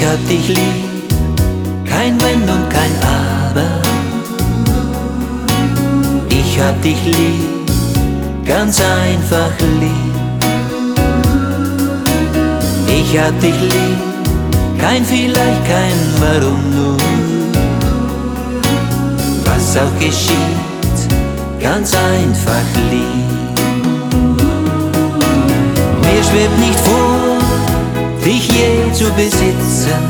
hab dich lieb, kein Wenn und kein Aber. Ich hab dich lieb, ganz einfach lieb. Ich hab dich lieb, kein Vielleicht, kein Warum nur. Was auch geschieht, ganz einfach lieb. Mir schwebt nicht vor, dich je zu besitzen,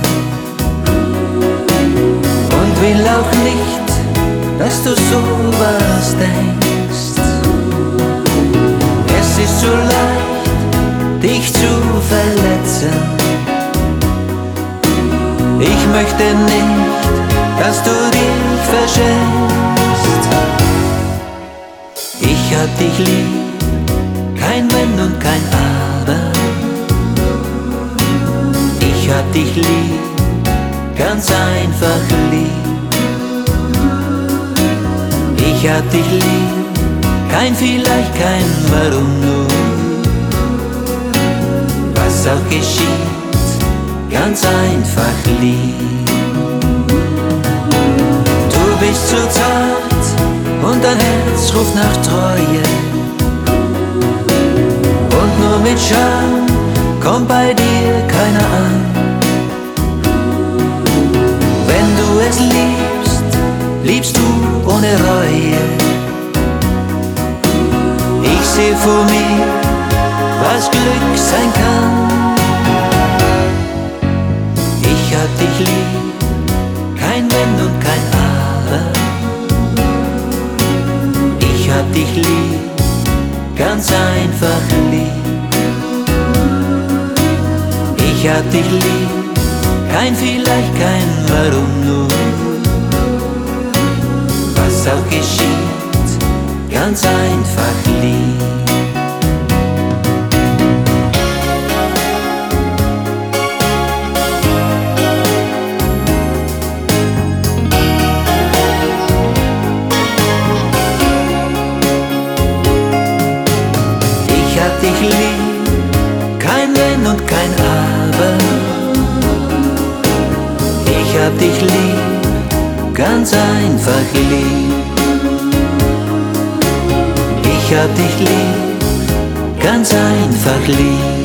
und will auch nicht, dass du sowas denkst. Es ist so leicht, dich zu verletzen. Ich möchte nicht, dass du dich verschenkst. Ich hab dich lieb, kein Wenn und kein Aber. Ich hab dich lieb, ganz einfach lieb. Ich hab dich lieb, kein Vielleicht, kein Warum nur. Was auch geschieht, ganz einfach lieb. Du bist so zart und dein Herz ruft nach Treue, und nur mit Scham kommt bei dir keiner an. Wenn du es liebst, liebst du ohne Reue. Ich seh vor mir, was Glück sein kann. Ich hab dich lieb, kein Wenn und kein Aber. Ich hab dich lieb, ganz einfach lieb. Ich hab dich lieb, kein Vielleicht, kein Warum nur. Was auch geschieht, ganz einfach lieb. Ich hab dich lieb, kein Wenn und kein Aber. Ich hab dich lieb, ganz einfach lieb. Ich hab dich lieb, ganz einfach lieb.